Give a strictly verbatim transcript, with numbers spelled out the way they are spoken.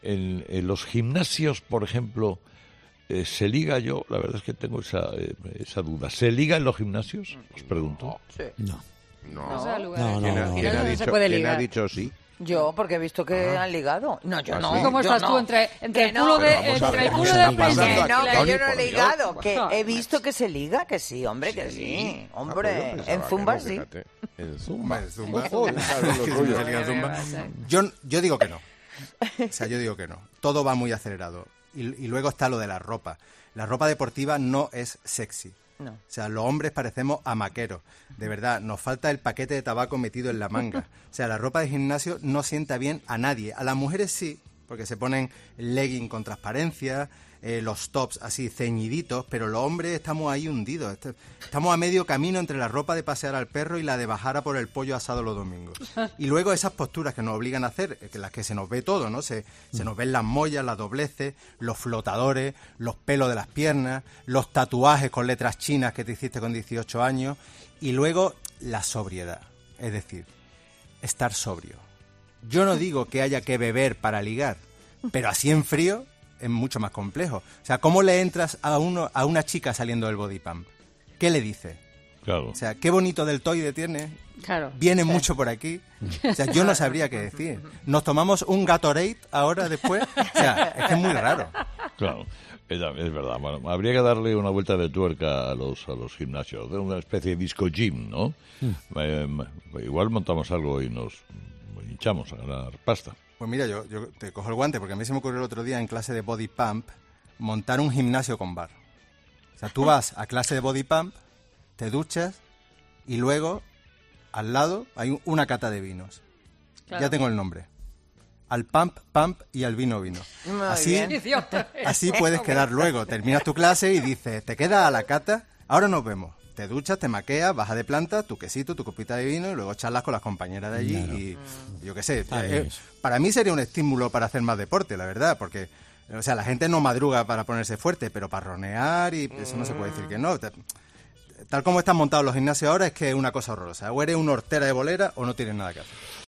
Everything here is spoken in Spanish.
En, en los gimnasios, por ejemplo, eh, ¿se liga? Yo, la verdad es que tengo esa, eh, esa duda. ¿Se liga en los gimnasios? Os pregunto. Sí. No. No. No, sea, No, ¿Quién ha, no, quién no, ha no dicho, se puede quién ligar. ha dicho sí? Yo, porque he visto que han ligado. No, yo ¿Ah, no. sí? yo ¿Cómo estás no. tú entre, entre Que el no. culo de, Pero vamos a entre ver, el culo ¿qué de está pasando Peña? Que no, aquí? que yo no Por he Dios. ligado, que Ah, he visto que se liga, que sí, hombre, que sí. Ah, Hombre, pues yo pensaba en que Zumba no, sí. fíjate. En Zumba. En Zumba. Joder, sabes lo Que tuyo. se liga en Zumba. Yo, yo digo que no. O sea, yo digo que no. Todo va muy acelerado. Y, y luego está lo de la ropa. La ropa deportiva no es sexy. No. O sea, los hombres parecemos amaqueros. De verdad, nos falta el paquete de tabaco metido en la manga. O sea, la ropa de gimnasio no sienta bien a nadie. A las mujeres sí, porque se ponen legging con transparencia, eh, los tops así ceñiditos, pero los hombres estamos ahí hundidos. Est- Estamos a medio camino entre la ropa de pasear al perro y la de bajar a por el pollo asado los domingos. Y luego esas posturas que nos obligan a hacer, eh, que las que se nos ve todo, ¿no? Se, se nos ven las mollas, las dobleces, los flotadores, los pelos de las piernas, los tatuajes con letras chinas que te hiciste con dieciocho años, y luego la sobriedad, es decir, estar sobrio. Yo no digo que haya que beber para ligar, pero así en frío es mucho más complejo. O sea, ¿cómo le entras a uno a una chica saliendo del body pump? ¿Qué le dices? Claro. O sea, qué bonito deltoide tiene. Claro. Viene mucho por aquí. O sea, yo no sabría qué decir. ¿Nos tomamos un Gatorade ahora después? O sea, es que es muy raro. Claro, es, es verdad. Bueno, habría que darle una vuelta de tuerca a los a los gimnasios, de una especie de disco gym, ¿no? Eh, igual montamos algo y nos hinchamos a ganar pasta. Pues mira, yo, yo te cojo el guante porque a mí se me ocurrió el otro día en clase de body pump montar un gimnasio con bar. O sea, tú vas a clase de body pump, te duchas y luego al lado hay una cata de vinos. Claro. Ya tengo el nombre. Al pump, pump y al vino, vino. Muy Así, bien. Idiota. así puedes quedar luego. Terminas tu clase y dices, ¿te quedas a la cata? Ahora nos vemos. Te duchas, te maqueas, bajas de planta, tu quesito, tu copita de vino y luego charlas con las compañeras de allí y yo qué sé. Está eh, bien eh, eso. para mí sería un estímulo para hacer más deporte, la verdad, porque o sea, la gente no madruga para ponerse fuerte, pero para ronear y eso no se puede decir que no. Te- Tal como están montados los gimnasios ahora es que es una cosa horrorosa. O eres una hortera de bolera o no tienes nada que hacer.